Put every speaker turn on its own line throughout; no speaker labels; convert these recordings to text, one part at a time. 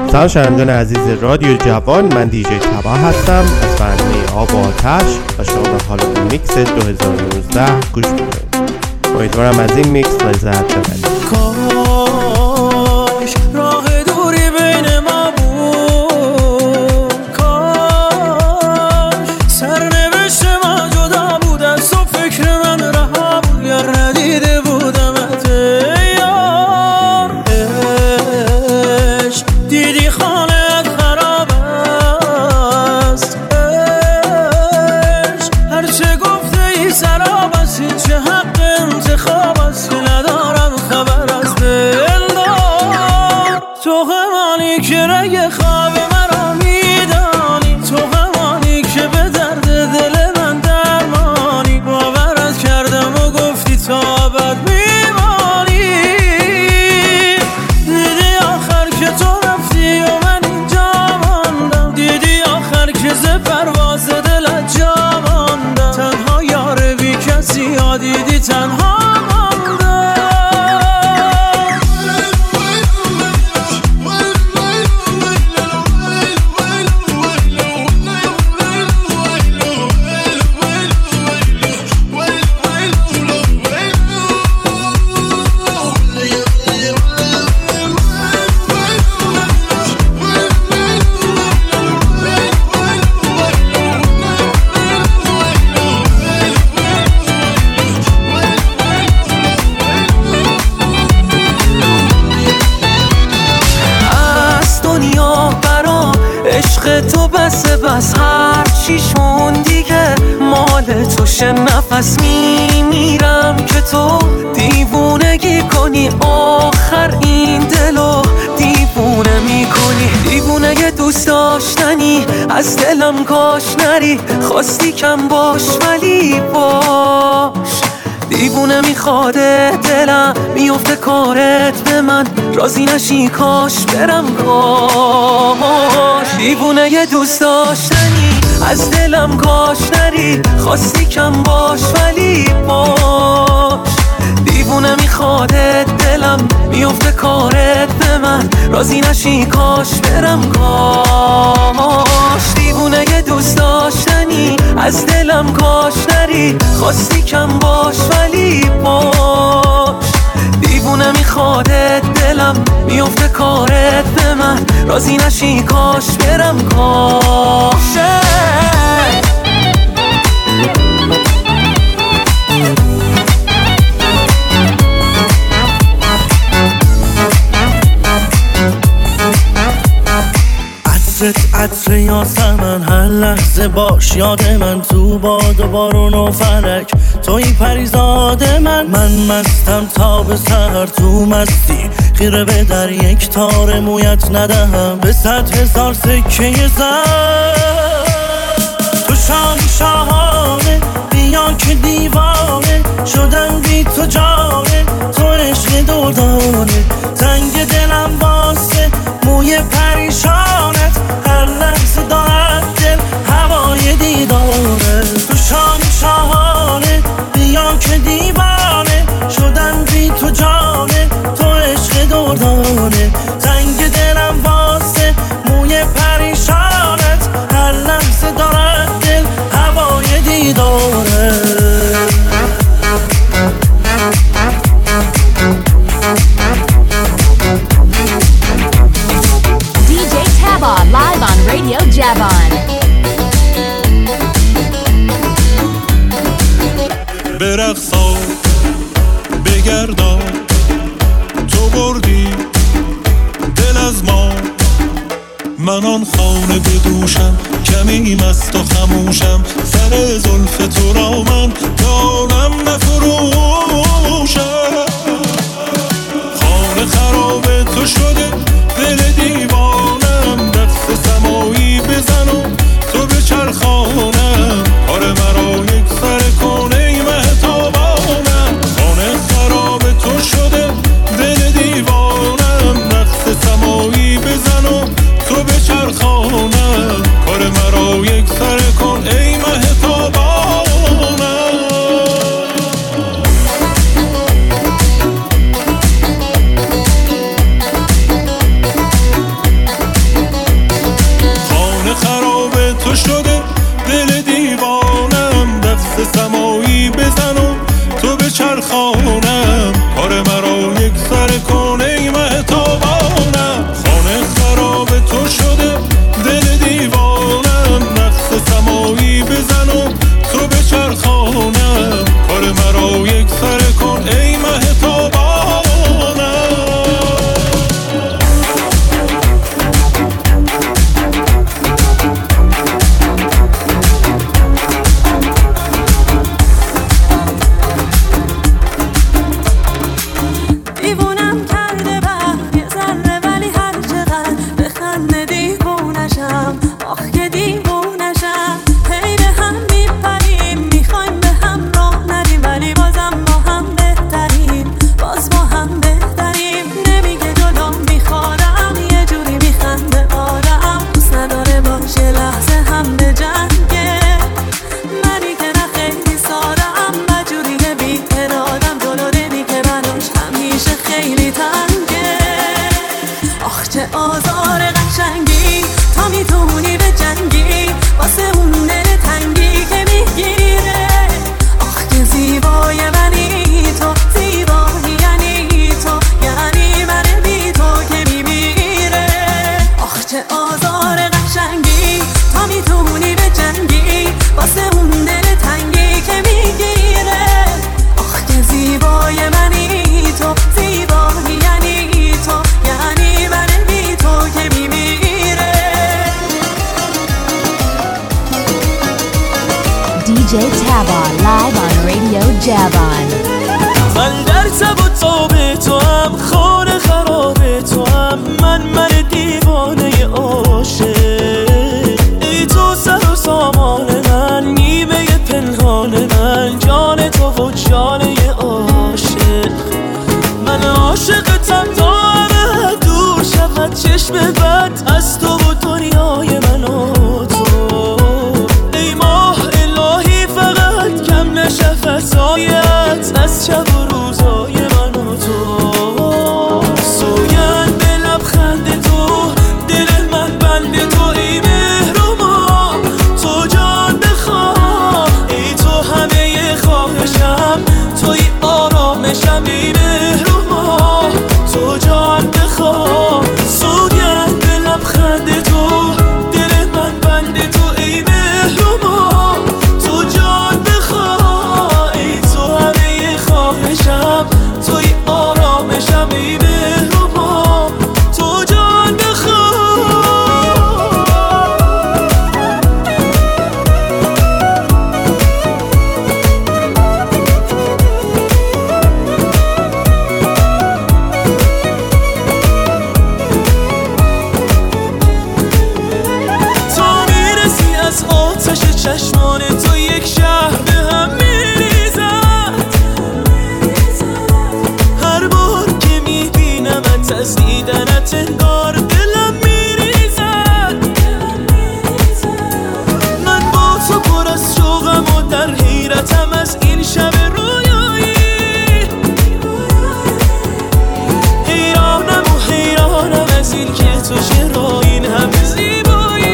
سلام شنوندگان عزیز رادیو جوان، من دیجی تبا هستم از برنامه آب و آتش و شما به حال میکس 2019 گوش میکنید. امیدوارم از این میکس لذت ببرید.
کاش راه دوری بین ما بود، کاش سرنوشت ما جدا بود از تو، فکر من رها بود یا ندیده بودمت یار. عشق دیدی خانه‌ات خراب است، عشق هرچه گفته ای سراب است، هیچ حق انتخاب است که ندارم خبر از دلدار. تو همانی که رگ خواب مرا میدانی، تو همانی که به درد دل من درمانی، باورت کردم و گفتی تا ابد میمانی. دیدی آخر که تو رفتی و من اینجا ماندم، دیدی آخر که ز پرواز دلت جا ماندم. تنها یار بی کسی ها دیدی تنها تو بس هر چیشون دیگه مال توشه. نفس میمیرم که تو دیوونگی کنی، آخر این دلو دیوونه میکنی. دیوونه دوست داشتنی از دلم کاش نری، خواستی کم باش ولی باش. دیوونه میخواده دلم میفته کارت به من، راضی نشی کاش برم کاش. دیوونه یه دوست داشتنی از دلم کاش نری، خواستی کم باش ولی باش. دیوونه میخواده دلم میفته کارت به من، راضی نشی کاش برم کاش. دیوونه یه دوست داشتنی از دلم کاش نری، خواستی کم باش ولی باش. دیوونه میخواده دلم میفته کارت به من، راضی نشی کاش برم کاش.
عطر یاسمن هر لحظه باش یاد من، تو باد و بارون و فلک توی پریزاد من. من مستم تا به سحر تو مستی، خیره به در یک تار مویت ندهم به 100,000 سکه زر. تو شاهانه بیا که دیوانه شدم بی تو جانه، تو عشق دردانه تنگ دلم واسه موی پریشانت، هر لحظه دارد دل هوای دیداره. تو شاهانه بیا که دیوانه شدم بی تو جانه، تو عشق دردانه تنگ دلم واسه موی پریشانت، هر لحظه دارد دل هوای دیداره.
Live on Radio Javan.
برقصا بگردا تو بردی دل از ما، من آن خانه بدوشم کمی مست و خموشم، سر زلف تو را من دانم نفروشم. خانه خراب تو شده دل دیوانم، دست سمایی بزن و تو به چرخانم، کار مرا یک سر کن ای مهتابانم. خانه خراب تو شده دل دیوانم، دست سمایی بزن و تو به چرخانم، کار مرا یک سر کن ای مهتابانم. بچرخانم کار مرا یک سر کن ای مهتابانم خانه خراب تو شده دل دیوانم رقص سمایی بزن و تو بچرخانم کار مرا یک سر کن ای مهتابانم
DJ Taba live on Radio Javan.
من در تب و تاب تو هم خانه خراب تو هم من دیوانه عاشق ای تو سر و سامان من نیمه پنهان من جان تو و جانه عاشق من عاشقتم تا همه دور شود چشم بد از تو و دنیای من و تو ای ماه الهی فقط کم نشه فضایت از شب و روزای من و تو سوگند به لبخند تو دل من بند تو ای مهرما تو جان بخواه ای تو همه خواهشم توی آرامشم ای مهرما تو جان بخواه سوگند به لبخند تو دل من بند تو ای مهرما تو جان بخواه ای تو همه خواهشم توی آرامشم ای مهربان تو جان بخواه تا میرسی از آتش چشمان تو یک شهر به هم میریزد هر بار که میبینمت از دیدنت انگار دلم میریزد من با تو پر از شوقم و در حیرتم از این شب رویایی حیرانم و حیرانم از این که تو چرا این همه زیبایی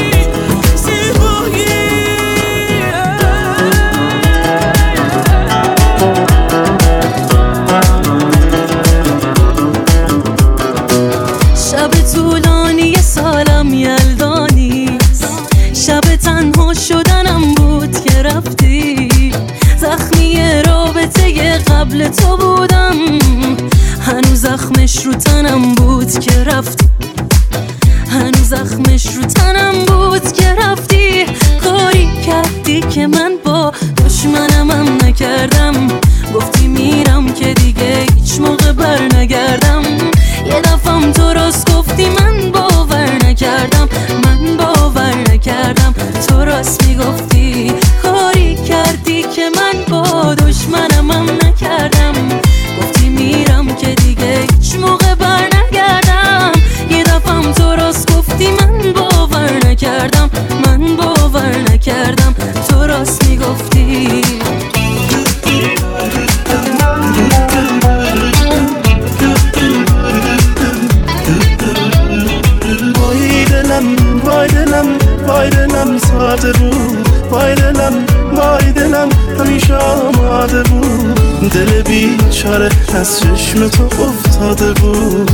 شب طولانی سالم یلدانیست شب تنها شدنم بود که رفتی زخمی رابطه قبل تو بودم هنوز زخمش رو تنم بود که رفتی هنوز زخمش رو تنم بود که رفتی کاری کردی که من با دشمنم هم نکردم گفتی میرم که دیگه هیچ موقع بر نگردم یه دفعم تو راست گفتی من باور نکردم تو راست میگفتی کاری کردی که من با دشمنم هم نکردم گفتی میرم که دیگه هیچ موقع بر نگردم یه دفعم تو راست گفتی من باور نکردم تو راست میگفتی وای دلم ساعت رو
دل بیچاره از چشم تو افتاده بود.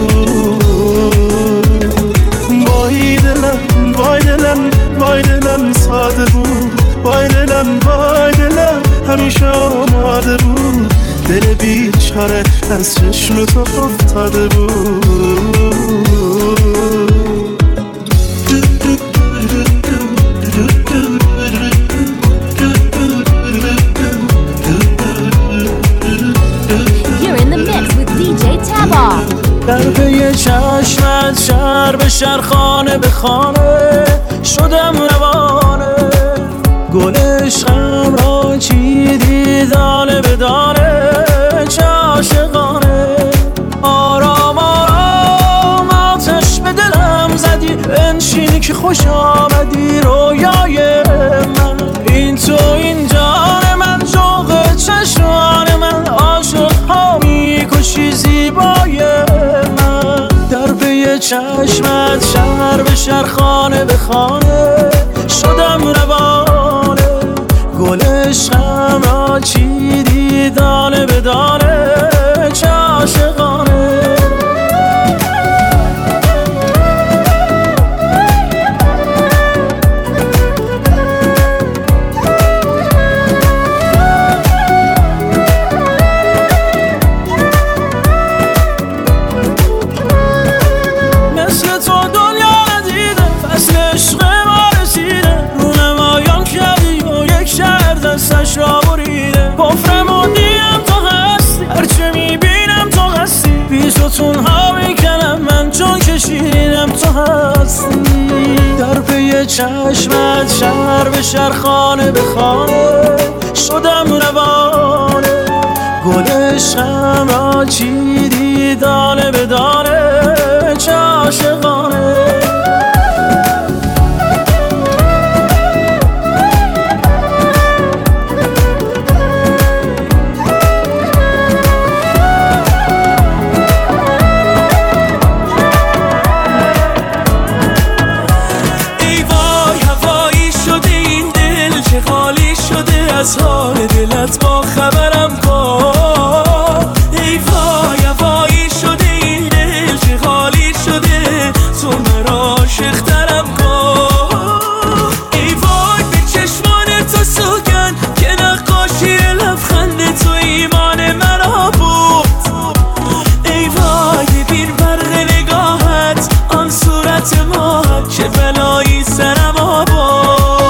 وای دلم وای دلم وای دلم ساده بود، وای دلم وای دلم همیشه آماده بود. دل بیچاره از چشم تو افتاده بود. در پی چشمت شهر به شهر خانه به خانه شدم روانه. گل عشقم را چیدی دانه به دانه، چه عاشقانه. آرام آرام آتش به دلم زدی، بنشین که خوش آمدی رویای من. این تو این جان من، جوق چشمان من، عاشق ها میکشی زیبای من. در پی چشمت شهر به شهر خانه به خانه شدم روانه. گل عشقم را چیدی دانه به دانه، چه عاشقانه. گفترمونیم تو هستی، هرچه میبینم تو هستی. بیزتون ها میکنم من چون که شیرینم تو هستی. در پی چشمت شهر به شهر خانه به خانه شدم روانه. گل عشقم را چیدی دانه به دانه، چه عاشقانه. از حال دلت با خبرم کن. ای وای هوایی شده این دل چه خالی شده، تو مرا عاشق‌ترم کن. ای وای به چشمان تو سوگن که نقاشی لبخند تو ایمان مرا بود. ای وای ببین برق نگاهت آن صورت ماهت، چه بلایی سرم آورد.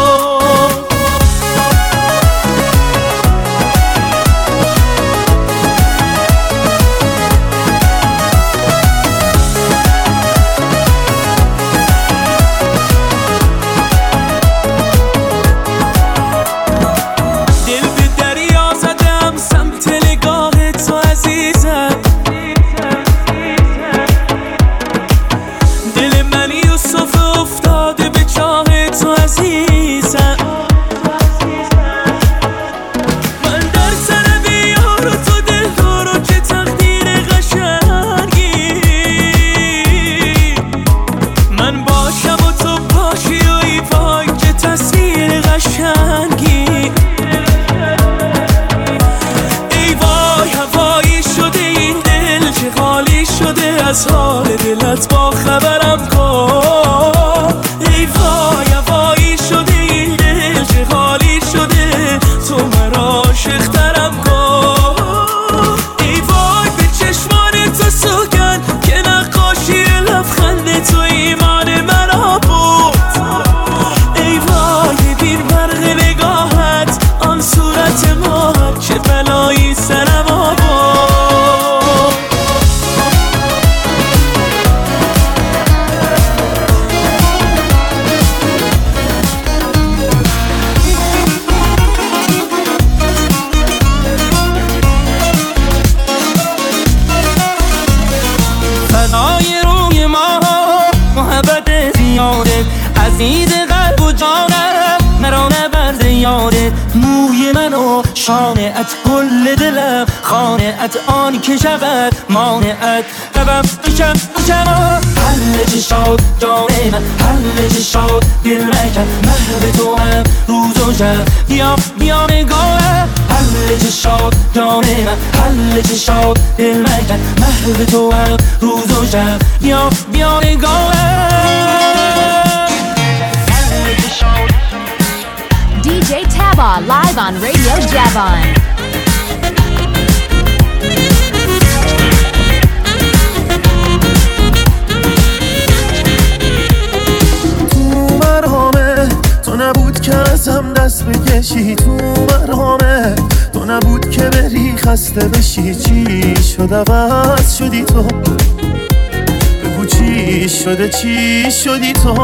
از حال دلت با خبرم کن. ای وای هوایی شده این دل چه خالی شده، تو مرا عاشق‌ترم کن. ای وای به چشمان تو سوگن که نقاشی لبخند تو ایمان مرا بود. ای وای ببین برق نگاهت آن صورت ماهت، چه بلایی سرم آورد.
شانعت گل دلم، خانعت آنی که شود مانعت قبم میشم حل چشات جان من، حل چشات دل مکن، محو تو هم روز و شب، بیا نگاهم. حل چشات جان من، حل چشات دل مکن، محو تو هم روز و شب، بیا نگاهم.
DJ Taba live on Radio Javon.
تو مرهامه تو نبود که ازم دست بکشی، تو مرهامه تو نبود که بری خسته بشی. چی شد عوض شدی تو، بگو چی شده چی شدی تو.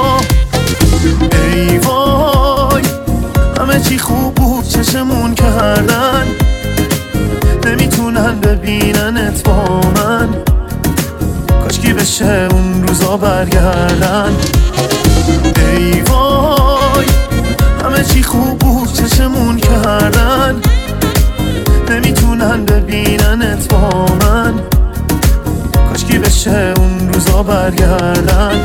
ای وای همه چی خوب بود چشمون کردن، نمیتونن ببیننت با من، کاشکی بشه اون روزا برگردن. ای وای همه چی خوب بود چشمون کردن، نمیتونن ببیننت با من، کاشکی بشه اون روزا برگردن.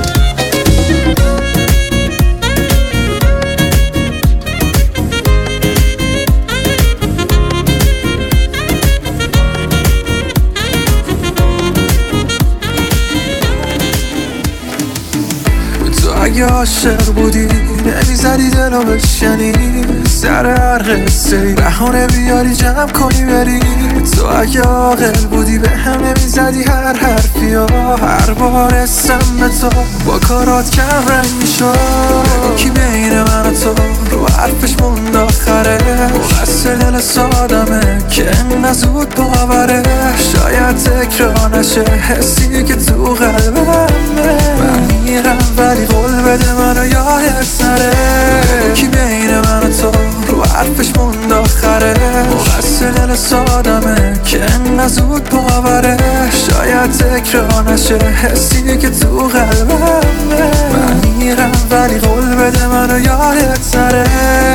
اگه عاشق بودی نمیزدی دلو بشنی، سر هر قصه بهانه بیاری جمع کنی بری. تو اگه عاقل بودی به هم نمیزدی هر حرفی ها، هر بار اسم به تو با کارات کم رنگ میشد. کی بین من و تو رو حرفش موند آخره، مقصر دل سادمه که انقدر زود باوره. شاید تکرار نشه حسی که تو قلبمه، من میرم ولی قول بده منو یادت نره. کی بین من و تو رو حرفش موند آخره، مقصر دل سادمه که انقدر زود باوره. شاید تکرار نشه حسی که تو قلبمه، من میرم ولی قول بده منو یادت نره.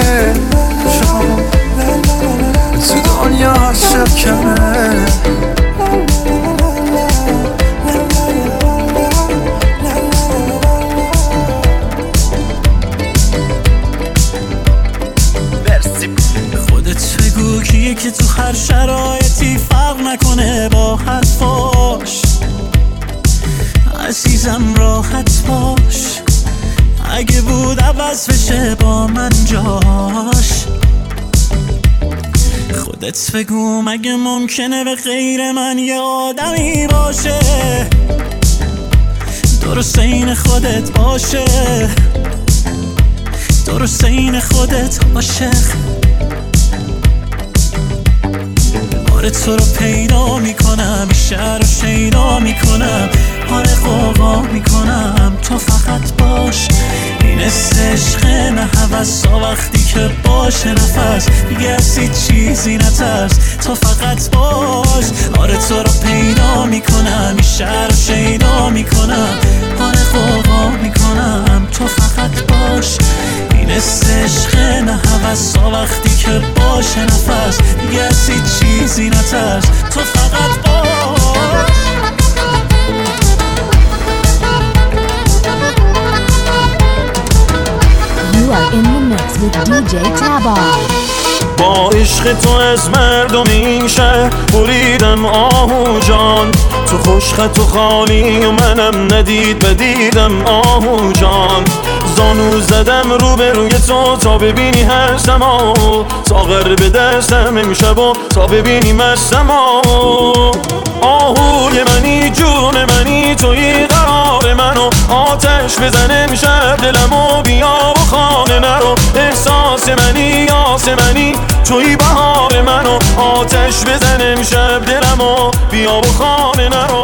تو دنیا عاشق کمه،
کیه که تو هر شرایطی فرق نکنه با حرفاش. عزیزم راحت باش، اگه بود عوض بشه با من جاش. خودت بگو مگه ممکنه به غیر من یه آدمی باشه، درست این خودت باشه، درست این خودت عاشق. آره تو رو پیدا میکنم، شهر رو شیدا میکنم، آره قوقا میکنم، تو فقط باش. این عشق نه هوسا، وقتی که باشه نفس دیگه از هیچ چیزی نترس، تو فقط باش. آره تو رو پیدا میکنم، شهر رو شیدا میکنم، آره قوقا میکنم، تو فقط باش. این عشق نه هوسا، وقتی که باشه نفس دیگه از هیچ چیزی نترس، تو فقط باش.
You are in the mix with DJ Taba.
با عشق تو از مردم شهر بریدم آهو جان، تو خوشخط و خالی و منم ندید بدیدم آهو جان. زانو زدم رو به روی تو تا ببینی هستم ساغر به دستم امشب و تا ببینی مستم آهوی منی جون منی توی قرار منو، آتش بزن امشب دلمو بیا و خانه نرو. احساس منی آسمنی توی بهار منو، آتش بزن امشب دلمو بیا و خانه نرو.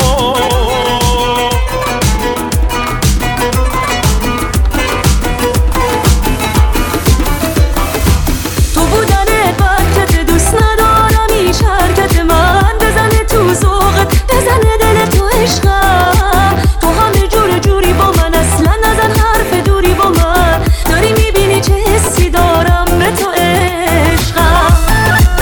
بزنه دل تو عشقم، تو همه جور جوری با من، اصلا نزن حرف دوری با من. داری میبینی چه حسی دارم به تو عشقم.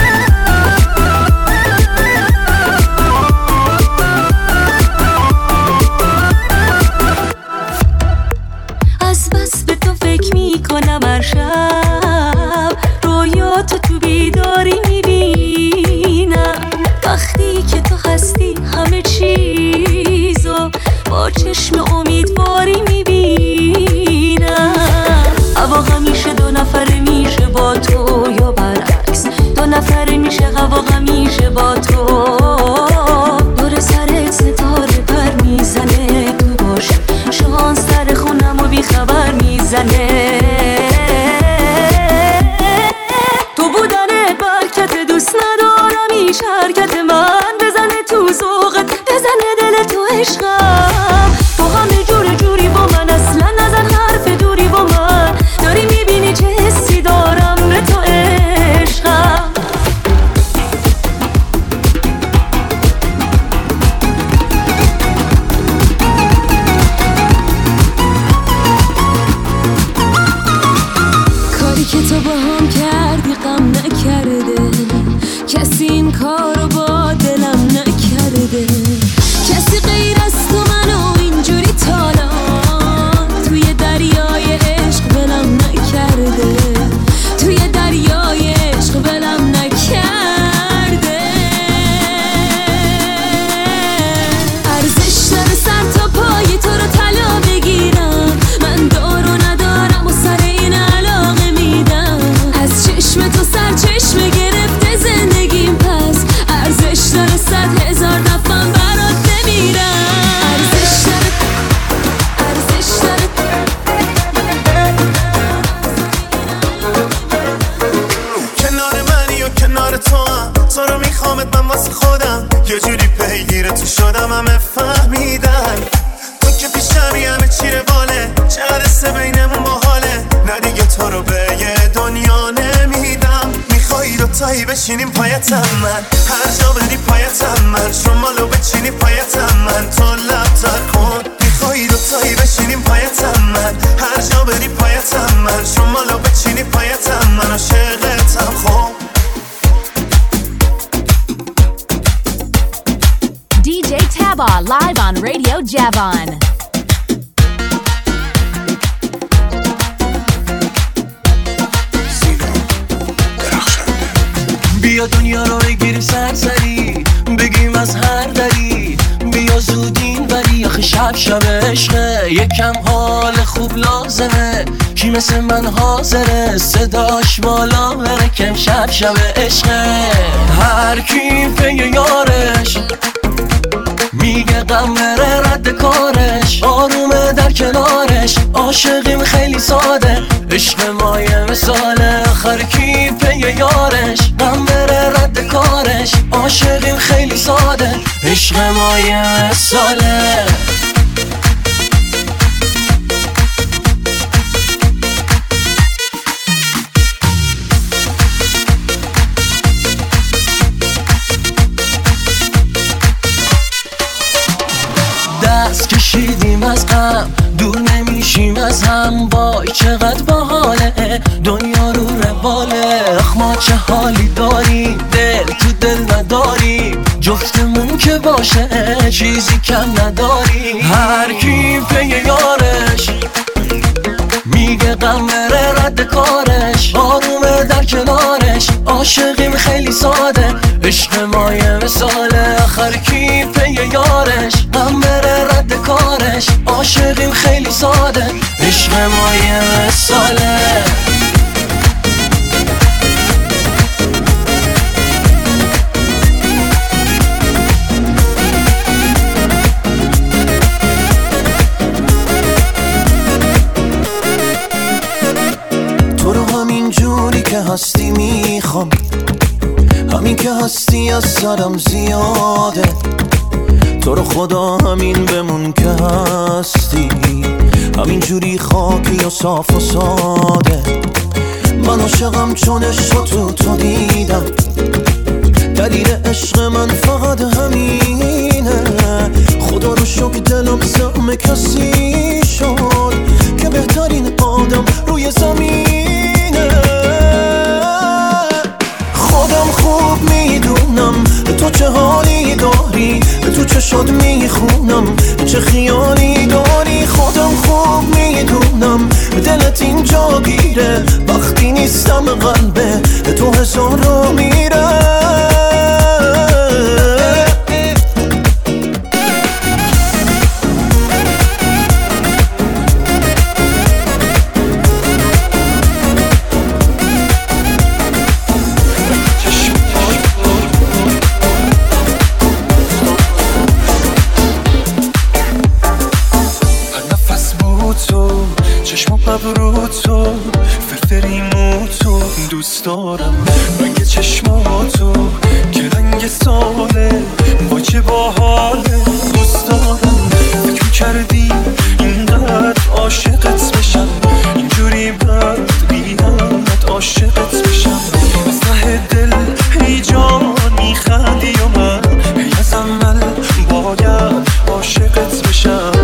چشم امیدواری میبینم. هوا همیشه دو نفره میشه با تو یا برعکس، دو نفره میشه هوا همیشه با تو. دور سرت ستاره پر میزنه، تو باشه شانس سر خونم و بیخبر میزنه. تو بودن برکت دوست ندارم، ایش حرکت من بزنه تو ذوقت، بزنه دل تو عشقم. تو همه جوری با من، اصلا نزن حرف دوری با من. داری میبینی چه حسی دارم به تو عشقم. کاری که تو با هم کردی غم نکرده، کسی این کارو با دلم نکرده. کسی غیر از تو منو اینجوری تالان توی دریای عشق بلم نکرده، توی دریای عشق بلم نکرده. ارزش داره سر تا پای تو رو طلا بگیرم، من دارو ندارم و سر این علاقه میدم. از چشم تو سر چشمه گرفته زندگیم، پس ارزش داره 100,000 دفعه برات بمیرم. ارزش داره، ارزش داره.
کنار منی و کنار تو هم، تو رو میخوامت من واسه خودم. یه جوری پیگیر تو شدم همه فهمیدن، تو که پیشمی همه چی رواله، چه عرصه بینمون باحاله. نه دیگه تو رو به یه دنیا نمیدم. میخوایی دوتایی بشینیم پایتم من، هر جا بدی پایتم من. شمالو بچینی پایتم من، تو لب تر کن. میخوایی دوتایی بشینیم پایتم من، هر جا بدی پایتم من. شمالو بچینی پایتم من، عاشقتم خب.
DJ Taba live on Radio Javon.
بیا دنیا رو بگیریم سرسری، بگیم از هر دری. بیا زودین ولی آخه شب عشقه، یکم حال خوب لازمه. کی مثل من حاضره صداش بالا بره، کم شب عشقه. هر کی پی یارش میگه غم بره رد کارش، آرومه در کنارش. عاشقیم خیلی ساده، عشق ما یه مثاله. آخر کی پی یارش غم بره رد کارش، عاشقیم خیلی ساده، عشق ما یه مثاله. دست کشیدیم از غم، دور نمیشیم از هم. وای چقدر باحاله دنیا رو رواله. اخ ما چه حالی داریم، دل تو دل نداریم. جفتمون که باشه چیزی کم نداریم. هر کی پی یارش میگه غم بره رد کارش، آرومه در کنارش. عاشقیم خیلی ساده، عشق ما یه مثاله. آخر کی پی یارش غم بره رد کارش، عاشقیم خیلی ساده، عشق ما یه مثاله. تو رو همین جوری که هستی میخوام، همین که هستی از سرم زیاده. تو رو خدا همین بمون که هستی، همین جوری خاکی و صاف و ساده. من عاشقم چون عشق تو دیدم، دلیل عشق من فقط همینه. خدا رو شکر دلم زحم کسی شد که بهترین آدم روی زمینه. خودم خوب میدونم تو چه حالی داری، تو چشات میخونم چه خیالی داری. خودم خوب میدونم دلت اینجا گیره، وقتی نیستم قلبه تو هزار رو میره.
دوست دارم. رنگ چشماتو که رنگ ساله با چه باحاله دوست دارم. فکر کردی اینقدر عاشقت بشم، اینجوری بد بیانت عاشقت بشم. از ته دل ای جان میخندی و من ای از اول باید عاشقت بشم.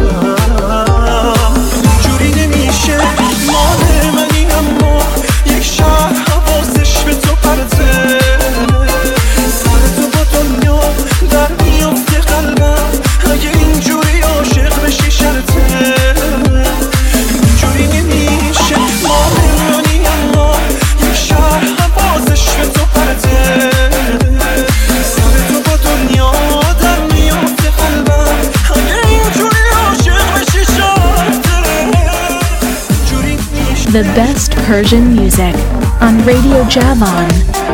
اینجوری نمیشه مال منی اما یک شهر حواسش به تو پرته. سر تو با دنیا در میافته قلبم اگه اینجوری عاشق بشی شرطه. اینجوری نمیشه مال منی اما یک شهر حواسش به تو پرته. سر تو با دنیا در میافته قلبم اگه اینجوری عاشق بشی شرطه.
The best Persian music on Radio Javan.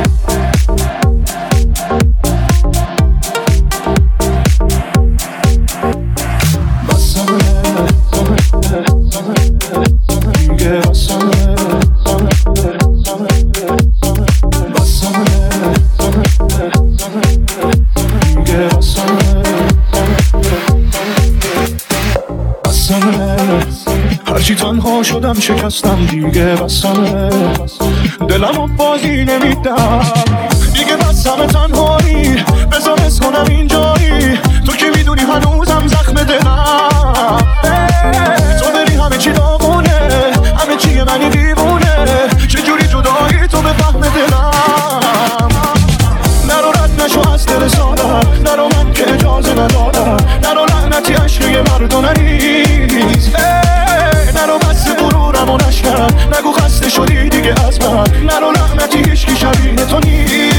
هرچی تنها شدم شکستم دیگه بسمه، دلمو بازی نمیدم دیگه بسمه. تنهایی بذار حس کنم اینجایی، تو که میدونی هنوزم زخم دلم. تو بری همه چی داغونه، همه چی منی دیوونه، چجوری جدایی تو به فهم دلم. نرو رد نشو از دل سادم، نرو من که اجازه ندادم، نرو لعنتی عشقی مردم نیست. نرو بس غرورم و نشکن، نگو خسته شدی دیگه از من، نرو لعنتی هیچکی شبیه تو نیست.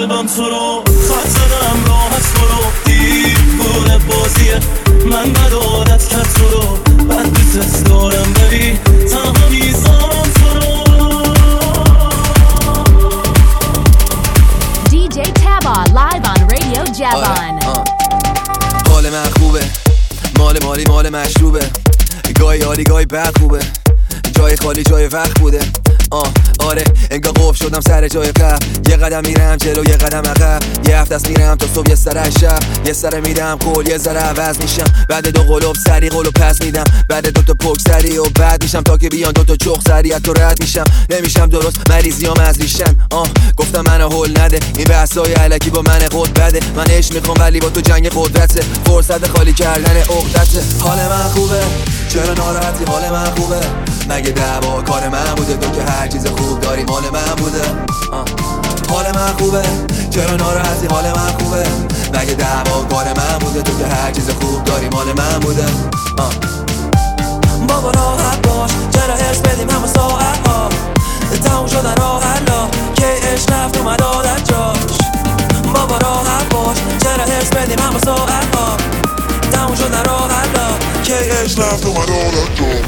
قلبم تو رو خط زدم راه از تو رو دیوونه بازیه من بد عادت کرد تو رو بد دوست دارم ولی تنها میذارم تو رو
DJ Taba live on Radio Javon.
حال من خوبه مال مشروبه گاهی عالی گاهی بد خوبه جای خالی جای وقت بوده آره انگار قفل شدم سر جای قبل یه قدم میرم جلو یه قدم عقب یه هفته است میرم تا صبح یه سر شب یه سر میدم قول یه ذره عوض میشم بعد دو قلوب سری قلوب پس میدم بعد دو تا پک سری و بعد میشم تا که بیان دو تا چخ سری از تو رد میشم نمیشم درست مریضیام از ریشن گفتم منو هول نده این بحثای الکی با من خود بده من عشق میخوام ولی با تو جنگ قدرته فرصت خالی کردن عقدته حال من خوبه چرا ناراحتی حال من خوبه مگه دعوا کار من بوده تو که هر چیز خوب داری مال من بوده حال من خوبه چرا ناراحتی حال من خوبه مگه دعوا کار من بوده تو که هر چیز خوب داری مال من بوده بابا راحت باش چرا حرص بدیم همه ساعت ها تموم شدن راه حلا که عشق رفت اومد عادت جاش بابا راحت باش چرا حرص بدیم همه ساعت ها تموم شدن راه حلا که عشق رفت اومد عادت جاش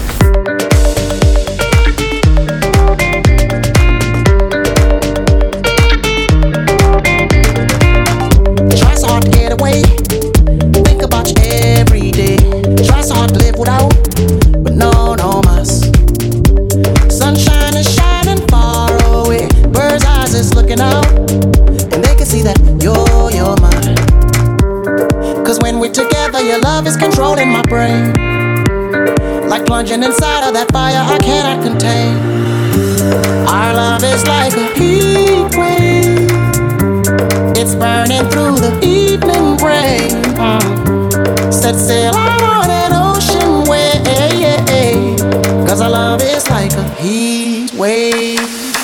Think about you every day. Try so hard to live without, but no mas. Sunshine is shining far away. Bird's eyes is looking out, and they can see that you're mine. Cause when we're together, your love is controlling my brain. Like plunging inside of that fire I cannot contain. Our love is like a heat wave. It's burning through the evening rain. Set sail out on an ocean wave. Cause our love is like a heat wave.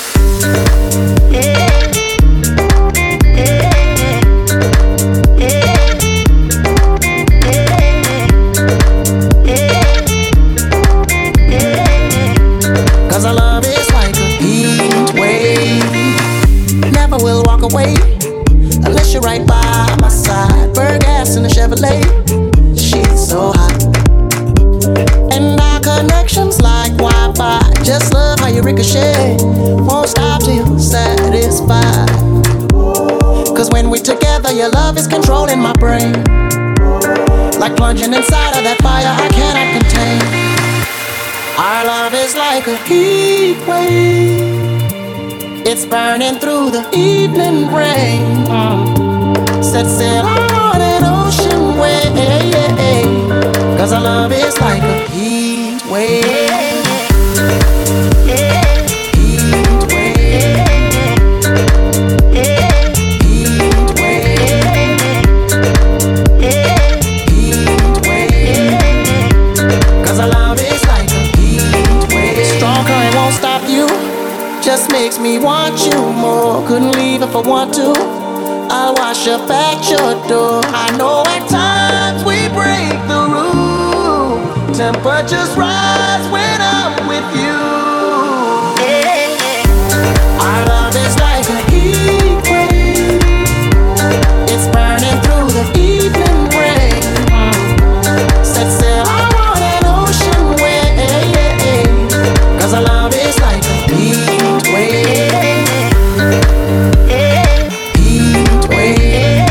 Cause our love is like a heat wave. Never will walk away unless you're right by my side. Burn gas in a Chevrolet, she's so hot. And our connection's like Wi-Fi. Just love how you ricochet. Won't stop till you're satisfied. Cause when we're together, your love is controlling my brain. Like plunging inside of that fire I cannot contain. Our love is like a heat wave. It's burning through the evening rain. Set sail on an ocean wave. Cause our love is like a heat wave. Heat wave. Heat wave. Heat wave. Cause our love is like a heat wave. Strong current won't stop you, just makes me want you more. Couldn't leave if I want to. I'll wash up at your door. I know at times we break the rules. Temperatures rise when I'm with you. Our love is like a heat wave. It's burning through the evening rain. Set sail out on an ocean wave. Cause our love is like a heat wave. Heat wave.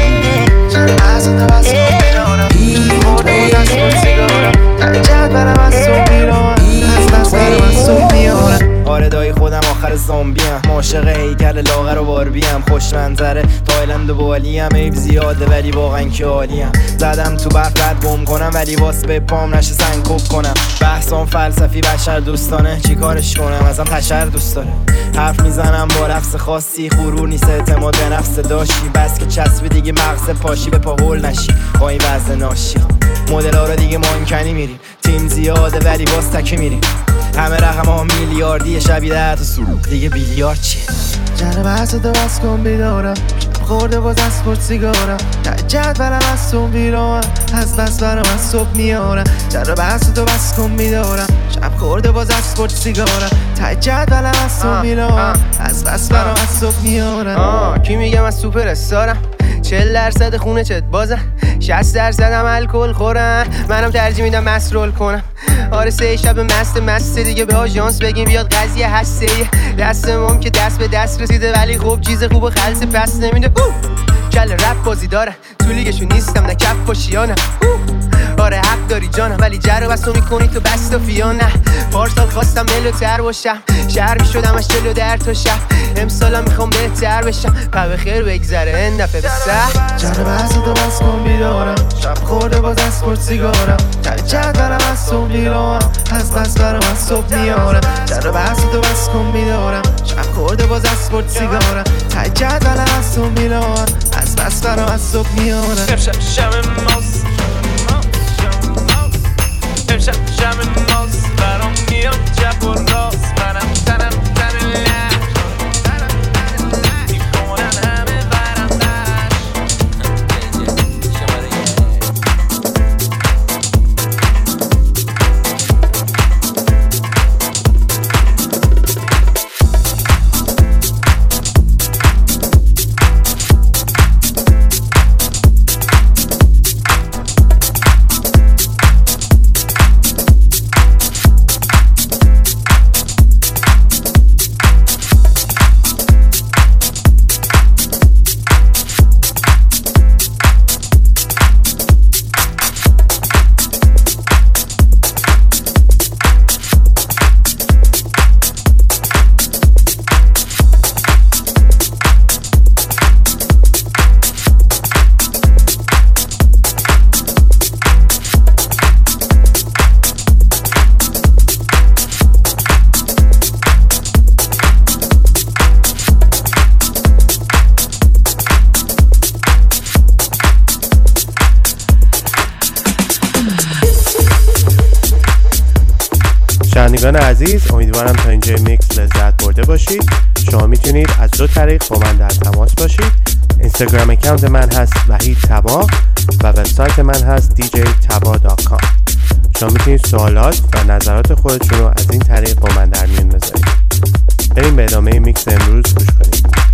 آره دایی خودم آخر زامبیم عاشق هیکل لاغر و باربیم خوش منظره تایلند و بالیم عیب زیاده ولی واقعا که عالیم زدم تو برق رد بم کنم ولی واس به پام نشه سنکوب کنم بحثام فلسفی بشر دوستانه چی کارش کنم ازم تشر دوست داره حرف میزنم با لفظ خاصی غرور نیست اعتماد به نفس داشتی بس که چسبی دیگه مغز پاشی به پا هول نشی با این وزن ناشی مدل ها رو دیگه مانکنی میریم تیم زیاده ولی باز تکی میریم همه رقم ها میلیاردی شبیه 10 تا سوروغ دیگه بیلیارد چیه
جنه بحث تو بس کن بیدارم
خورده باز از پرد سیگارم تجد برم از تو بیرام از بس برم از صبح میارم جر بحث تو بس کن میدارم شب خورده باز از پرد سیگارم تجد برم از تو میرام از بس برم از صبح میارم کی میگم از سوپر استارم 40% خونه چت بازم 60% هم الکل خورم منم ترجیح میدم مست رول کنم آره 3 شب مست دیگه به آژانس بگیم بیاد قضیه هسته دستمون که دست به دست رسیده ولی خوب چیز خوب و خلص پس نمیده کل رپ بازی داره تو لیگشون نیستم نه کف پاشیانم آره حق داری جانم ولی جر و بستو میکنی تو بست و فیانه پارسال خواستم ملوتر باشم شهر میشدم از 40 در تا شب امسالم میخوام بهتر بشم به خیر بگذره این دفعه به سر جر و بستو تو بس کن بیدارم شب خورده باز از پرد سیگارم تجد برم از تو بیرام از بس برم از صبح میارم جر و بستو تو بس کن بیدارم شب خورده باز از پرد سیگارم تجد برم از تو بیرام از بس برم از صبح میارم
امشب شب ناز برام میاد جب و راست منم تنم تن لح میکنن همه برندش
شنوندگان عزیز، امیدوارم تا اینجای میکس لذت برده باشید. شما میتونید از 2 طریق با من در تماس باشید. اینستاگرام اکانت من هست وحید تبا و وبسایت من هست djtaba.com. شما میتونید سوالات و نظرات خودتون رو از این طریق با من در میون بذارید. بریم به ادامه میکس امروز گوش کنید.